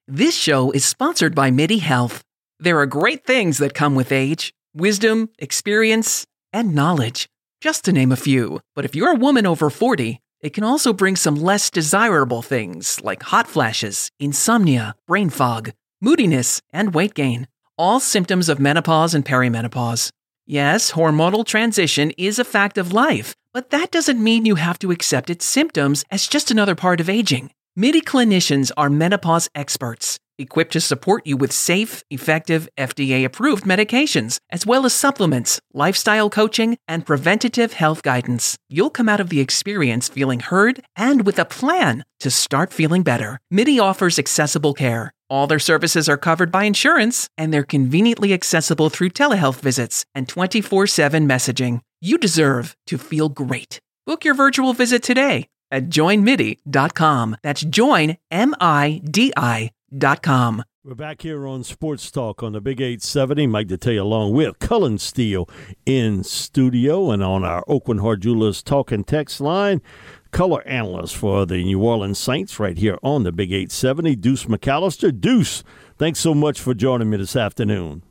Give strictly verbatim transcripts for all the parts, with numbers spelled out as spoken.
This show is sponsored by MIDI Health. There are great things that come with age: wisdom, experience, and knowledge, just to name a few. But if you're a woman over forty, it can also bring some less desirable things like hot flashes, insomnia, brain fog, moodiness, and weight gain. All symptoms of menopause and perimenopause. Yes, hormonal transition is a fact of life, but that doesn't mean you have to accept its symptoms as just another part of aging. MIDI clinicians are menopause experts, equipped to support you with safe, effective, F D A-approved medications, as well as supplements, lifestyle coaching, and preventative health guidance. You'll come out of the experience feeling heard and with a plan to start feeling better. MIDI offers accessible care. All their services are covered by insurance, and they're conveniently accessible through telehealth visits and twenty-four seven messaging. You deserve to feel great. Book your virtual visit today at join midi dot com. That's join, M I D I dot com. We're back here on Sports Talk on the Big eight seventy. Mike Detillier along with Cullen Steele in studio, and on our Oakland Hard Jewelers talk and text line, color analyst for the New Orleans Saints right here on the Big eight seventy, Deuce McAllister. Deuce, thanks so much for joining me this afternoon.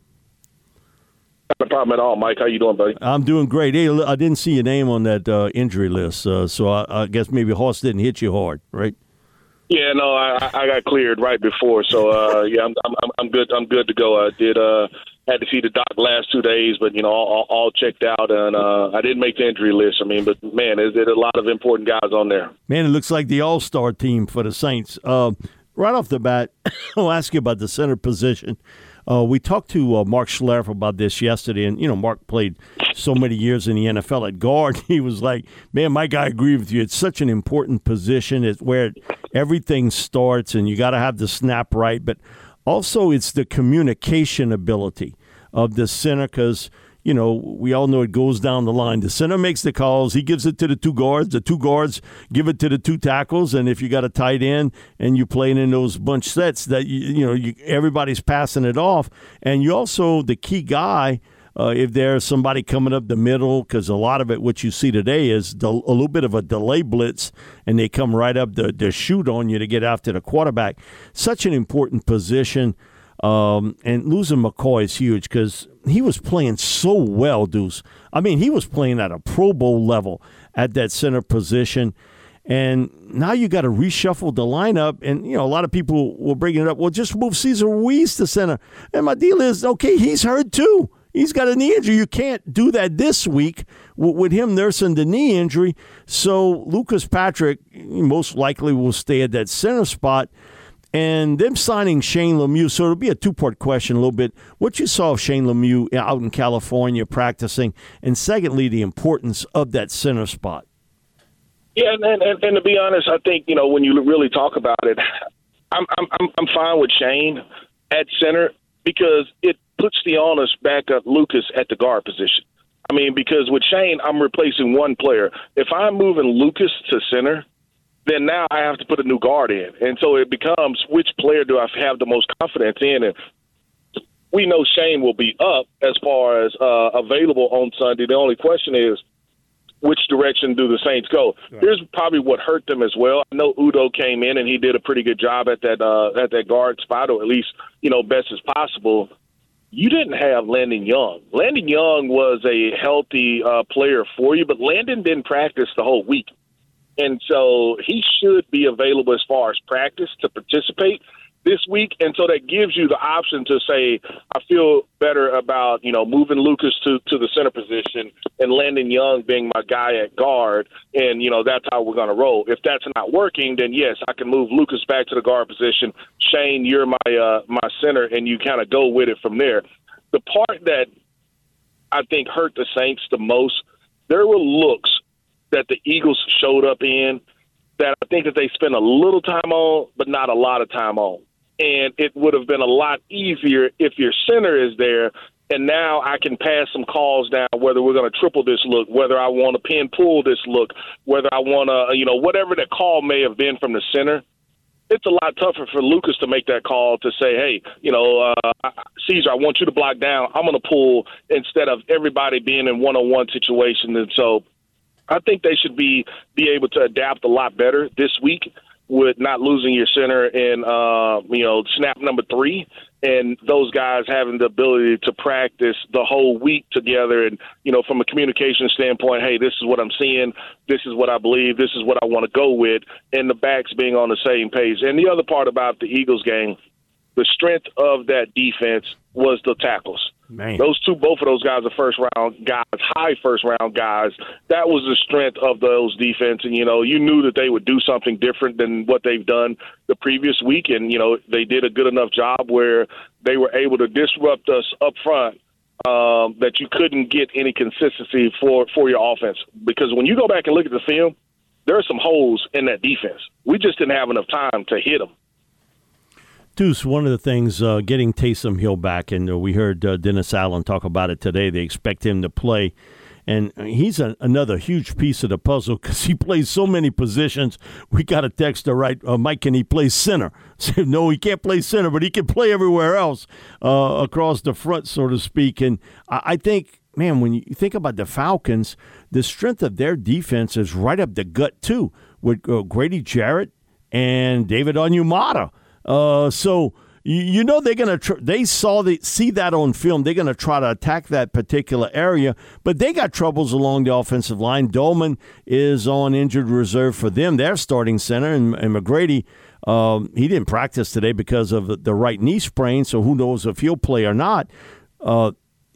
No problem at all, Mike. How you doing, buddy? I'm doing great. Hey, I didn't see your name on that uh, injury list, uh, so I, I guess maybe Horse didn't hit you hard, right? Yeah, no, I, I got cleared right before, so uh, yeah, I'm, I'm I'm good. I'm good to go. I did uh, had to see the doc last two days, but you know, all, all checked out, and uh, I didn't make the injury list. I mean, but man, there's, there's a lot of important guys on there. Man, it looks like the all-star team for the Saints. Uh, right off the bat, I'll ask you about the center position. Uh, we talked to uh, Mark Schlereth about this yesterday, and, you know, Mark played so many years in the N F L at guard. He was like, man, Mike, I agree with you. It's such an important position. It's where everything starts, and you got to have the snap right. But also it's the communication ability of the center because, you know, we all know it goes down the line. The center makes the calls. He gives it to the two guards. The two guards give it to the two tackles. And if you got a tight end and you're playing in those bunch sets, that you, you know, you, everybody's passing it off. And you also, the key guy, uh, if there's somebody coming up the middle, because a lot of it, what you see today is the, a little bit of a delay blitz, and they come right up to, to shoot on you to get after the quarterback. Such an important position. Um, and losing McCoy is huge because he was playing so well, Deuce. I mean, he was playing at a Pro Bowl level at that center position. And now you got to reshuffle the lineup. And, you know, a lot of people will bring it up. Well, just move Cesar Ruiz to center. And my deal is, okay, he's hurt too. He's got a knee injury. You can't do that this week with him nursing the knee injury. So Lucas Patrick most likely will stay at that center spot. And them signing Shane Lemieux, so it'll be a two-part question a little bit. What you saw of Shane Lemieux out in California practicing, and secondly, the importance of that center spot. Yeah, and, and, and to be honest, I think, you know, when you really talk about it, I'm I'm I'm fine with Shane at center because it puts the onus back at Lucas at the guard position. I mean, because with Shane, I'm replacing one player. If I'm moving Lucas to center, then now I have to put a new guard in. And so it becomes, which player do I have the most confidence in? And we know Shane will be up as far as uh, available on Sunday. The only question is, which direction do the Saints go? Right. Here's probably what hurt them as well. I know Udo came in, and he did a pretty good job at that uh, at that guard spot, or at least, you know, best as possible. You didn't have Landon Young. Landon Young was a healthy uh, player for you, but Landon didn't practice the whole week. And so he should be available as far as practice to participate this week. And so that gives you the option to say, I feel better about, you know, moving Lucas to, to the center position and Landon Young being my guy at guard. And, you know, that's how we're going to roll. If that's not working, then, yes, I can move Lucas back to the guard position. Shane, you're my, uh, my center, and you kind of go with it from there. The part that I think hurt the Saints the most, there were looks that the Eagles showed up in that I think that they spent a little time on, but not a lot of time on. And it would have been a lot easier if your center is there, and now I can pass some calls down, whether we're going to triple this look, whether I want to pin pull this look, whether I want to, you know, whatever the call may have been from the center. It's a lot tougher for Lucas to make that call to say, hey, you know, uh, Caesar, I want you to block down. I'm going to pull instead of everybody being in one-on-one situations. And so I think they should be be able to adapt a lot better this week. with not losing your center in, uh, you know, snap number three, and those guys having the ability to practice the whole week together. And, you know, from a communication standpoint, hey, this is what I'm seeing. This is what I believe. This is what I want to go with. And the backs being on the same page. And the other part about the Eagles game, the strength of that defense was the tackles. Man. Those two, both of those guys are first-round guys, high first-round guys. That was the strength of those defense. And, you know, you knew that they would do something different than what they've done the previous week. And, you know, they did a good enough job where they were able to disrupt us up front um, that you couldn't get any consistency for, for your offense. Because when you go back and look at the film, there are some holes in that defense. We just didn't have enough time to hit them. Deuce, one of the things, uh, getting Taysom Hill back, and uh, we heard uh, Dennis Allen talk about it today. They expect him to play, and he's a, another huge piece of the puzzle because he plays so many positions. We got a text to write, uh, Mike, can he play center? So, no, he can't play center, but he can play everywhere else uh, across the front, so to speak. And I, I think, man, when you think about the Falcons, the strength of their defense is right up the gut, too, with uh, Grady Jarrett and David Onyemata. Uh, so you, you know they're gonna tr- they saw the see that on film. They're gonna try to attack that particular area, but they got troubles along the offensive line. Dolman is on injured reserve for them. Their starting center, and, and McGrady, um, he didn't practice today because of the, the right knee sprain. So who knows if he'll play or not? Uh,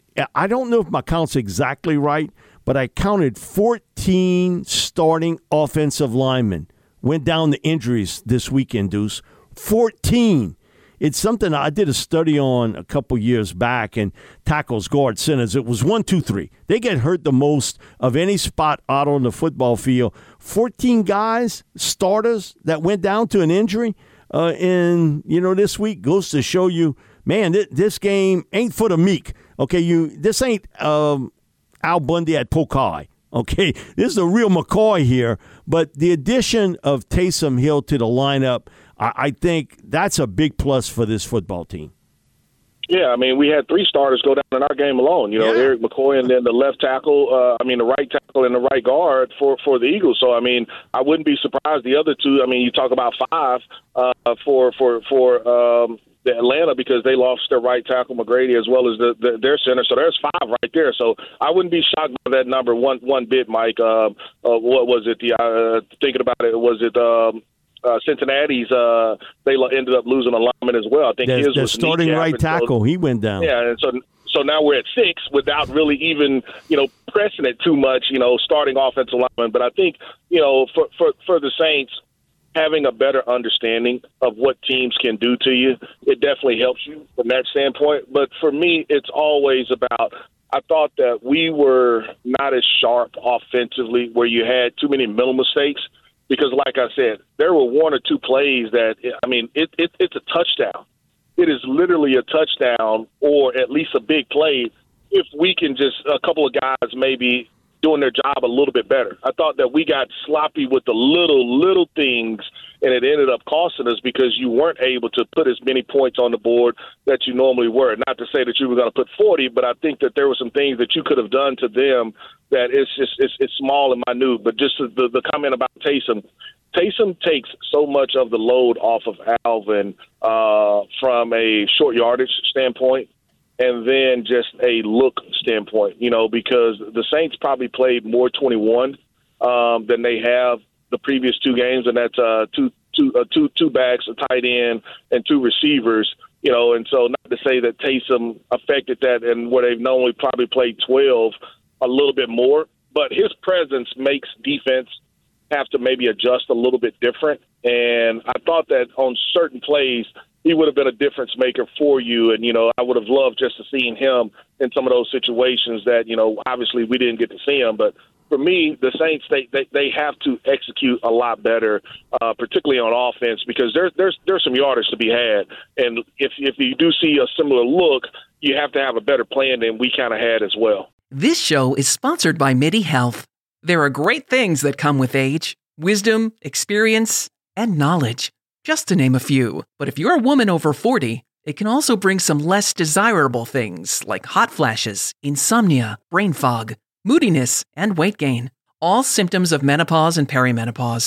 I don't know if my count's exactly right, but I counted fourteen starting offensive linemen went down to injuries this weekend, Deuce. fourteen. It's something I did a study on a couple years back, and tackles, guard, centers, it was one, two, three. They get hurt the most of any spot out on the football field. fourteen guys, starters, that went down to an injury uh, in, you know, this week goes to show you, man, th- this game ain't for the meek. Okay, you. This ain't um, Al Bundy at Polk High. Okay, this is a real McCoy here, but the addition of Taysom Hill to the lineup, I, I think that's a big plus for this football team. Yeah, I mean, we had three starters go down in our game alone. You know, yeah. Eric McCoy and then the left tackle, uh, I mean, the right tackle and the right guard for, for the Eagles. So, I mean, I wouldn't be surprised the other two. I mean, you talk about five uh, for for for um, the Atlanta because they lost their right tackle, McGrady, as well as the, the, their center. So there's five right there. So I wouldn't be shocked by that number one one bit, Mike. Uh, uh, what was it? The uh, thinking about it, was it um, – Uh, Cincinnati's, uh, they ended up losing a lineman as well. I think the, his the was starting right tackle. So, he went down. Yeah, and so so now we're at six without really even, you know, pressing it too much, you know, starting offensive lineman. But I think, you know, for, for, for the Saints, having a better understanding of what teams can do to you, it definitely helps you from that standpoint. But for me, it's always about – I thought that we were not as sharp offensively where you had too many mental mistakes. Because, like I said, there were one or two plays that, I mean, it, it, it's a touchdown. It is literally a touchdown or at least a big play if we can just, a couple of guys maybe doing their job a little bit better. I thought that we got sloppy with the little, little things, and it ended up costing us because you weren't able to put as many points on the board that you normally were. Not to say that you were going to put forty, but I think that there were some things that you could have done to them that it's just it's, it's small and minute. But just the, the comment about Taysom, Taysom takes so much of the load off of Alvin uh, from a short yardage standpoint. And then just a look standpoint, you know, because the Saints probably played more twenty-one um, than they have the previous two games, and that's uh, two, two, uh, two, two backs, a tight end, and two receivers, you know. And so not to say that Taysom affected that and where they've normally probably played twelve a little bit more, but his presence makes defense have to maybe adjust a little bit different. And I thought that on certain plays, he would have been a difference maker for you. And, you know, I would have loved just to see him in some of those situations that, you know, obviously we didn't get to see him. But for me, the Saints, they they, they have to execute a lot better, uh, particularly on offense, because there's there's there's some yardage to be had. And if if you do see a similar look, you have to have a better plan than we kind of had as well. This show is sponsored by MIDI Health. There are great things that come with age, wisdom, experience, and knowledge, just to name a few. But if you're a woman over forty, it can also bring some less desirable things like hot flashes, insomnia, brain fog, moodiness, and weight gain, all symptoms of menopause and perimenopause.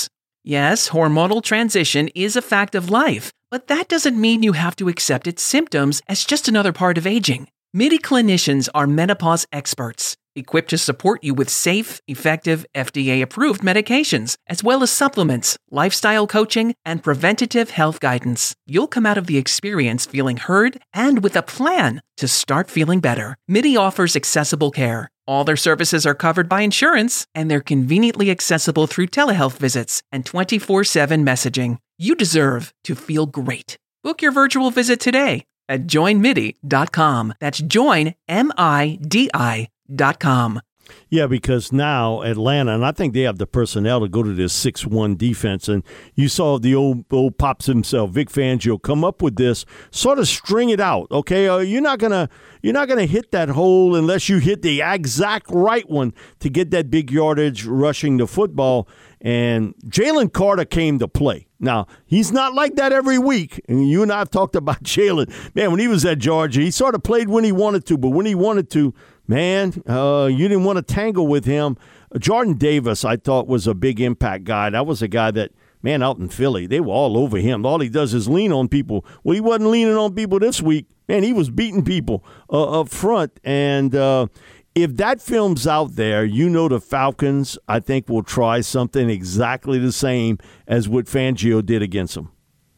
Yes, hormonal transition is a fact of life, but that doesn't mean you have to accept its symptoms as just another part of aging. MIDI clinicians are menopause experts, equipped to support you with safe, effective, F D A-approved medications, as well as supplements, lifestyle coaching, and preventative health guidance. You'll come out of the experience feeling heard and with a plan to start feeling better. MIDI offers accessible care. All their services are covered by insurance, and they're conveniently accessible through telehealth visits and twenty-four seven messaging. You deserve to feel great. Book your virtual visit today at join midi dot com. That's join, M I D I dot com. Yeah, because now Atlanta, and I think they have the personnel to go to this six one defense, and you saw the old old Pops himself, Vic Fangio, come up with this, sort of string it out, okay? Uh, you're not gonna you're not gonna hit that hole unless you hit the exact right one to get that big yardage rushing the football, and Jalen Carter came to play. Now, he's not like that every week, and you and I have talked about Jalen. Man, when he was at Georgia, he sort of played when he wanted to, but when he wanted to, man, uh, you didn't want to tangle with him. Jordan Davis, I thought, was a big impact guy. That was a guy that, man, out in Philly, they were all over him. All he does is lean on people. Well, he wasn't leaning on people this week. Man, he was beating people uh, up front. And uh, if that film's out there, you know the Falcons, I think, will try something exactly the same as what Fangio did against them.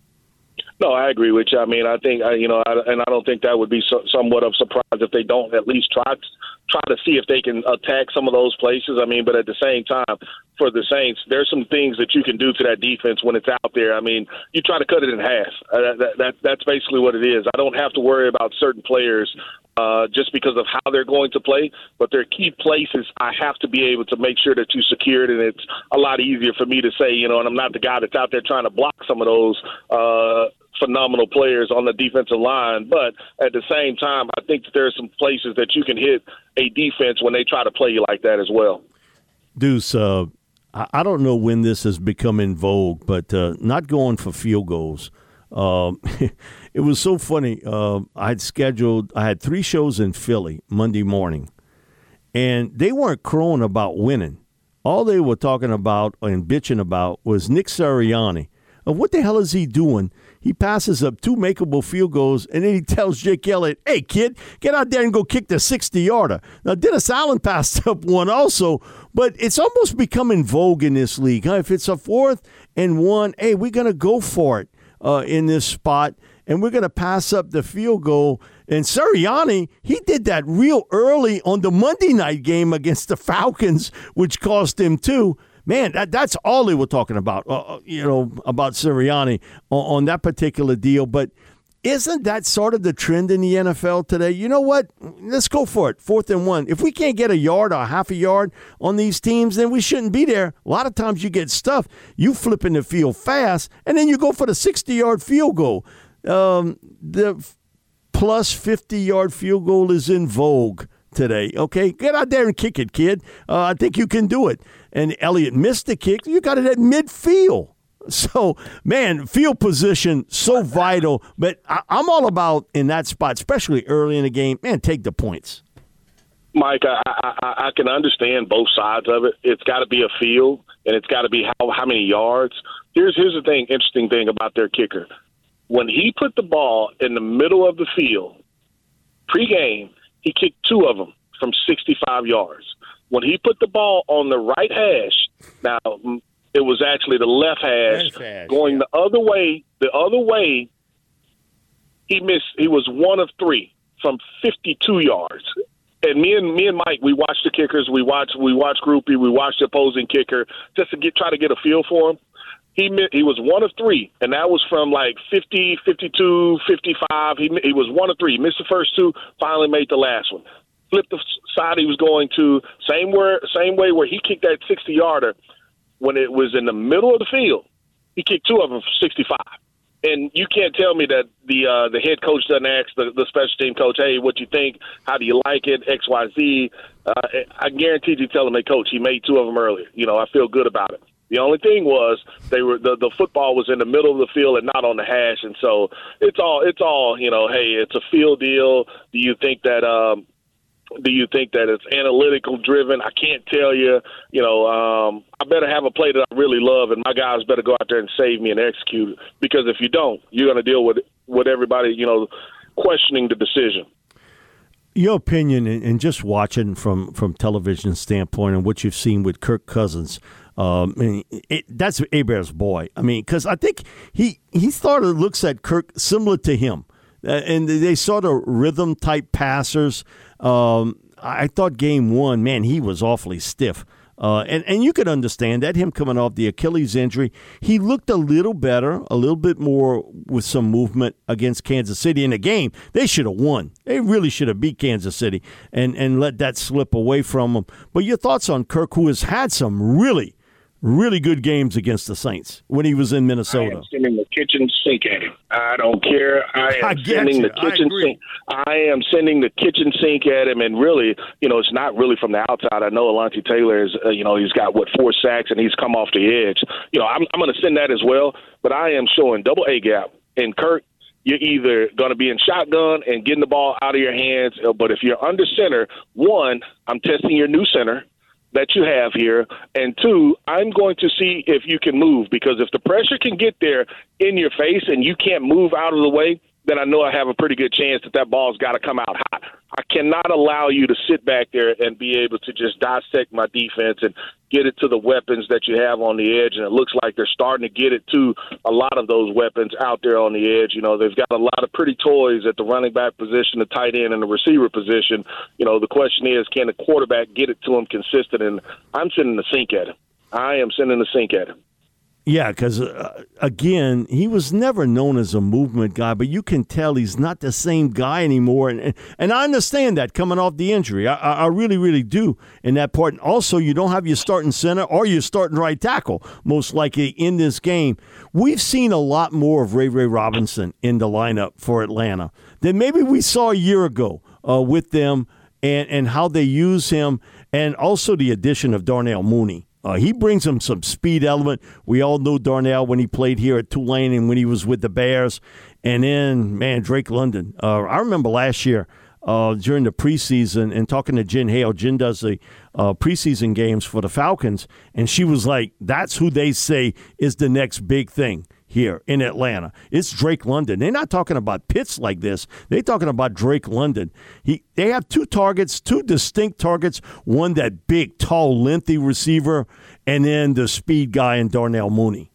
No, I agree with you. I mean, I think, you know, I, and I don't think that would be so, somewhat of a surprise if they don't at least try try to see if they can attack some of those places. I mean, but at the same time, for the Saints, there's some things that you can do to that defense when it's out there. I mean, you try to cut it in half. Uh, that, that That's basically what it is. I don't have to worry about certain players uh, just because of how they're going to play, but there are key places I have to be able to make sure that you secure it, and it's a lot easier for me to say, you know, and I'm not the guy that's out there trying to block some of those uh phenomenal players on the defensive line, but at the same time, I think that there are some places that you can hit a defense when they try to play you like that as well. Deuce, uh, I don't know when this has become in vogue, but uh, not going for field goals. Um, it was so funny. Uh, I had scheduled, I had three shows in Philly Monday morning, and they weren't crowing about winning. All they were talking about and bitching about was Nick Sirianni. Of what the hell is he doing? He passes up two makeable field goals, and then he tells Jake Elliott, hey, kid, get out there and go kick the sixty-yarder. Now, Dennis Allen passed up one also, but it's almost become in vogue in this league. Huh? If it's a fourth and one, hey, we're going to go for it uh, in this spot, and we're going to pass up the field goal. And Sirianni, he did that real early on the Monday night game against the Falcons, which cost him two. Man, that, that's all they were talking about, uh, you know, about Sirianni on, on that particular deal. But isn't that sort of the trend in the N F L today? You know what? Let's go for it. Fourth and one. If we can't get a yard or half a yard on these teams, then we shouldn't be there. A lot of times you get stuffed. You flip in the field fast, and then you go for the sixty-yard field goal. Um, the plus fifty-yard field goal is in vogue today, okay? Get out there and kick it, kid. Uh, I think you can do it. And Elliott missed the kick. You got it at midfield. So, man, field position, so vital. But I, I'm all about, in that spot, especially early in the game, man, take the points. Mike, I, I, I can understand both sides of it. It's got to be a field, and it's got to be how, how many yards. Here's, here's the thing, interesting thing about their kicker. When he put the ball in the middle of the field, pregame, he kicked two of them from sixty-five yards. When he put the ball on the right hash, now it was actually the left hash, left hash going yeah. the other way. The other way, he missed. He was one of three from fifty-two yards. And me and me and Mike, we watched the kickers. We watched we watched Groupie. We watched the opposing kicker just to get try to get a feel for him. He he was one of three, and that was from like fifty, fifty-two, fifty-five. He he was one of three. He missed the first two, finally made the last one. Flipped the side he was going to, same where, same way where he kicked that sixty-yarder when it was in the middle of the field. He kicked two of them for sixty-five. And you can't tell me that the uh, the head coach doesn't ask the, the special team coach, hey, what you think? How do you like it? X, Y, Z. Uh, I guarantee you tell him, hey, coach, he made two of them earlier. You know, I feel good about it. The only thing was they were the, the football was in the middle of the field and not on the hash, and so it's all it's all you know. Hey, it's a field deal. Do you think that um, Do you think that it's analytical driven? I can't tell you. You know, um, I better have a play that I really love, and my guys better go out there and save me and execute it. Because if you don't, you're going to deal with with everybody, you know, questioning the decision. Your opinion, and just watching from from television standpoint, and what you've seen with Kirk Cousins. Um, I mean, it, that's Hebert's boy. I mean, because I think he he sort of looks at Kirk similar to him. Uh, and they sort of rhythm-type passers. Um, I thought game one, man, he was awfully stiff. Uh, and, and you could understand that, him coming off the Achilles injury. He looked a little better, a little bit more with some movement against Kansas City in the game. They should have won. They really should have beat Kansas City and, and let that slip away from them. But your thoughts on Kirk, who has had some really Really good games against the Saints when he was in Minnesota. I am sending the kitchen sink at him. I don't care. I am I sending you. the kitchen I sink. I am sending the kitchen sink at him, and really, you know, it's not really from the outside. I know Alontae Taylor is, uh, you know, he's got what four sacks and he's come off the edge. You know, I'm I'm going to send that as well, but I am showing double A gap. And Kirk, you're either going to be in shotgun and getting the ball out of your hands, but if you're under center, one, I'm testing your new center that you have here, and two, I'm going to see if you can move, because if the pressure can get there in your face and you can't move out of the way, then I know I have a pretty good chance that that ball's got to come out hot. I cannot allow you to sit back there and be able to just dissect my defense and get it to the weapons that you have on the edge, and it looks like they're starting to get it to a lot of those weapons out there on the edge. You know, they've got a lot of pretty toys at the running back position, the tight end, and the receiver position. You know, the question is, can the quarterback get it to him consistent? And I'm sending the sink at him. I am sending the sink at him. Yeah, because, uh, again, he was never known as a movement guy, but you can tell he's not the same guy anymore. And and I understand that coming off the injury. I, I really, really do in that part. And also, you don't have your starting center or your starting right tackle, most likely, in this game. We've seen a lot more of Ray Ray Robinson in the lineup for Atlanta than maybe we saw a year ago uh, with them and, and how they use him, and also the addition of Darnell Mooney. Uh, he brings him some speed element. We all know Darnell when he played here at Tulane and when he was with the Bears. And then, man, Drake London. Uh, I remember last year uh, during the preseason and talking to Jen Hale. Jen does the uh, preseason games for the Falcons, and she was like, that's who they say is the next big thing here in Atlanta. It's Drake London. They're not talking about Pitts like this. They're talking about Drake London. He They have two targets, two distinct targets, one that big, tall, lengthy receiver, and then the speed guy in Darnell Mooney.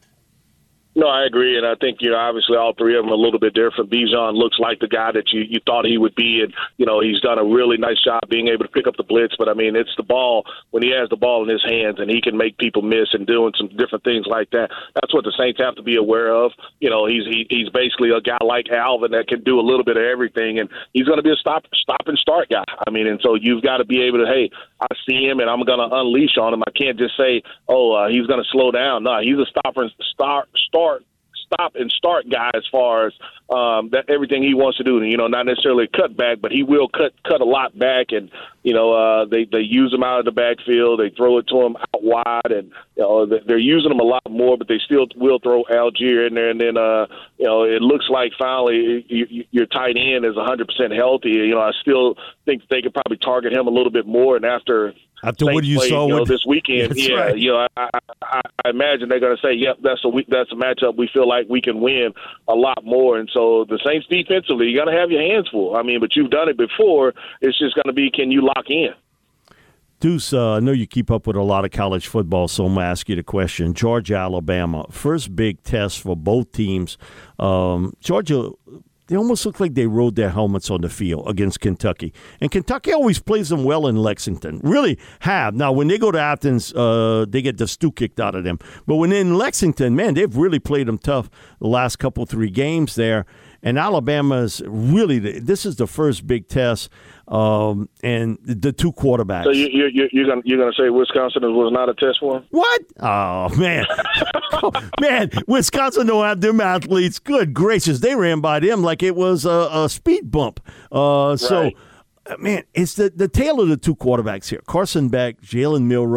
No, I agree, and I think, you know, obviously all three of them are a little bit different. Bijan looks like the guy that you, you thought he would be, and, you know, he's done a really nice job being able to pick up the blitz. But, I mean, it's the ball, when he has the ball in his hands and he can make people miss and doing some different things like that, that's what the Saints have to be aware of. You know, he's he, he's basically a guy like Alvin that can do a little bit of everything, and he's going to be a stop, stop and start guy. I mean, and so you've got to be able to, hey, I see him and I'm going to unleash on him. I can't just say, oh, uh, he's going to slow down. No, he's a stopper and start, start. stop and start guy as far as um, that everything he wants to do. You know, not necessarily cut back, but he will cut cut a lot back. And you know, uh, they they use him out of the backfield. They throw it to him out wide, and you know they're using him a lot more. But they still will throw Algier in there. And then uh, you know, it looks like finally you, your tight end is one hundred percent healthy. You know, I still think they could probably target him a little bit more. And after After what you played, saw you know, with, this weekend, yeah, right. you know, I, I, I imagine they're going to say, "Yep, that's a that's a matchup we feel like we can win a lot more." And so the Saints defensively, you got to have your hands full. I mean, but you've done it before. It's just going to be, can you lock in? Deuce, uh, I know you keep up with a lot of college football, so I'm going to ask you the question. Georgia, Alabama, first big test for both teams. Um, Georgia, they almost look like they rode their helmets on the field against Kentucky. And Kentucky always plays them well in Lexington. Really have. Now, when they go to Athens, uh, they get the stew kicked out of them. But when they're in Lexington, man, they've really played them tough the last couple, three games there. And Alabama's really, the, this is the first big test, um, and the two quarterbacks. So you, you, you're going you're gonna say Wisconsin was not a test for them? What? Oh, man. oh, man, Wisconsin don't have them athletes. Good gracious. They ran by them like it was a, a speed bump. Uh, so, right. man, it's the, the tale of the two quarterbacks here. Carson Beck, Jalen Milroe.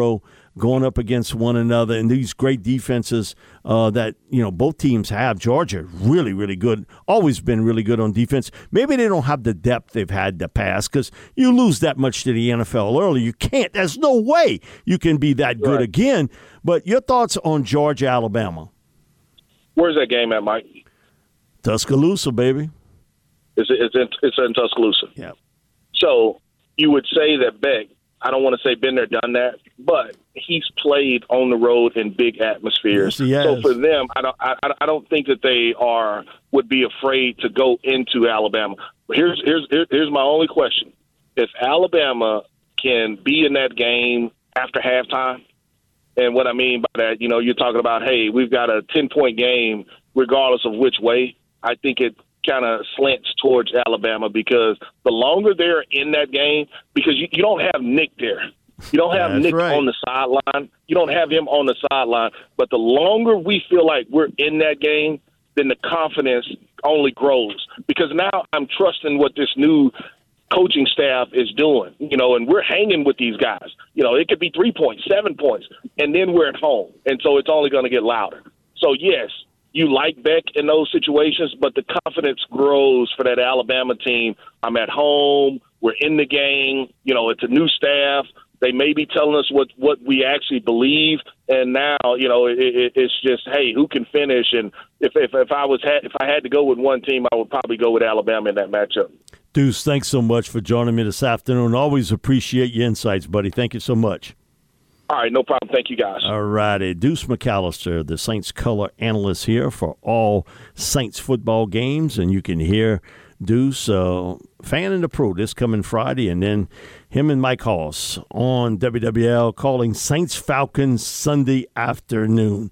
going up against one another, and these great defenses uh, that, you know, both teams have. Georgia, really, really good, always been really good on defense. Maybe they don't have the depth they've had in the past because you lose that much to the N F L early. You can't. There's no way you can be that good right. again. But your thoughts on Georgia, Alabama? Where's that game at, Mike? Tuscaloosa, baby. It's, it's, in, it's in Tuscaloosa. Yeah. So you would say that Beck, I don't want to say been there, done that, but he's played on the road in big atmospheres. Yes, he has. So for them, I don't, I, I don't think that they are would be afraid to go into Alabama. But here's here's here's my only question: if Alabama can be in that game after halftime, and what I mean by that, you know, you're talking about, hey, we've got a ten-point game regardless of which way. I think it kind of slants towards Alabama because the longer they're in that game, because you, you don't have Nick there. You don't have That's Nick right. on the sideline. You don't have him on the sideline. But the longer we feel like we're in that game, then the confidence only grows. Because now I'm trusting what this new coaching staff is doing, you know, and we're hanging with these guys. You know, it could be three points, seven points, and then we're at home. And so it's only going to get louder. So, yes, you like Beck in those situations, but the confidence grows for that Alabama team. I'm at home. We're in the game. You know, it's a new staff. They may be telling us what, what we actually believe, and now, you know, it, it, it's just, hey, who can finish? And if, if if I was ha- if I had to go with one team, I would probably go with Alabama in that matchup. Deuce, thanks so much for joining me this afternoon. Always appreciate your insights, buddy. Thank you so much. All right, no problem. Thank you, guys. All righty. Deuce McAllister, the Saints color analyst here for all Saints football games. And you can hear Deuce, uh, Fan in the Pro, this coming Friday. And then him and Mike Hoss on W W L calling Saints Falcons Sunday afternoon.